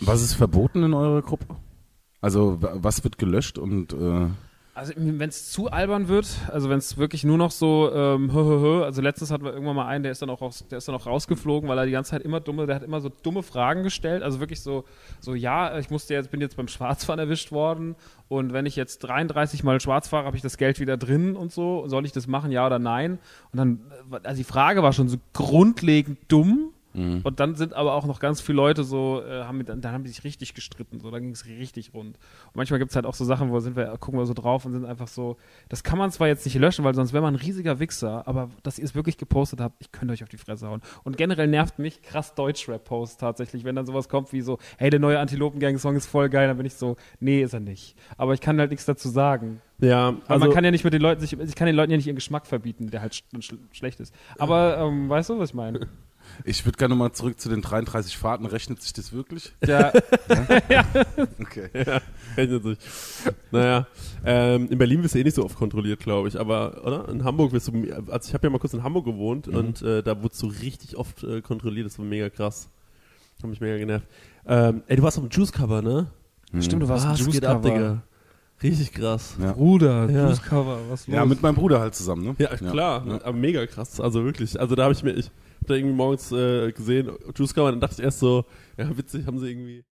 Was ist verboten in eurer Gruppe? Also was wird gelöscht und Also wenn es zu albern wird, also wenn es wirklich nur noch so also letztens hatten wir irgendwann mal einen, der ist dann auch rausgeflogen, weil er die ganze Zeit der hat immer so dumme Fragen gestellt, also wirklich so ja, bin jetzt beim Schwarzfahren erwischt worden und wenn ich jetzt 33 Mal schwarz fahre, habe ich das Geld wieder drin und so, soll ich das machen, ja oder nein? Und dann, also die Frage war schon so grundlegend dumm. Und dann sind aber auch noch ganz viele Leute so, dann haben die sich richtig gestritten, so, dann ging es richtig rund. Und manchmal gibt es halt auch so Sachen, gucken wir so drauf und sind einfach so, das kann man zwar jetzt nicht löschen, weil sonst wäre man ein riesiger Wichser, aber dass ihr es wirklich gepostet habt, ich könnte euch auf die Fresse hauen. Und generell nervt mich krass Deutschrap-Posts tatsächlich, wenn dann sowas kommt wie so, hey, der neue Antilopen-Gang-Song ist voll geil, dann bin ich so, nee, ist er nicht. Aber ich kann halt nichts dazu sagen. Ja, weil man kann ja nicht mit den Leuten, ich kann den Leuten ja nicht ihren Geschmack verbieten, der halt schlecht ist. Aber, weißt du, was ich meine? ich würde gerne mal zurück zu den 33 Fahrten. Rechnet sich das wirklich? Ja. Ja? Okay. Ja, rechnet sich. Naja, in Berlin wirst du eh nicht so oft kontrolliert, glaube ich, aber, oder? In Hamburg wirst du, also ich habe ja mal kurz in Hamburg gewohnt und da wurdest du richtig oft kontrolliert, das war mega krass. Hat mich mega genervt. Du warst auf dem Juice-Cover, ne? Stimmt, du warst auf dem Juice-Cover. Richtig krass. Ja. Bruder, Ja. Juice-Cover, was los? Ja, mit meinem Bruder halt zusammen, ne? Ja, klar, Ja. aber mega krass, also wirklich. Also da habe ich hab da irgendwie morgens gesehen, Juice Cover, und dann dachte ich erst so, ja witzig, haben sie irgendwie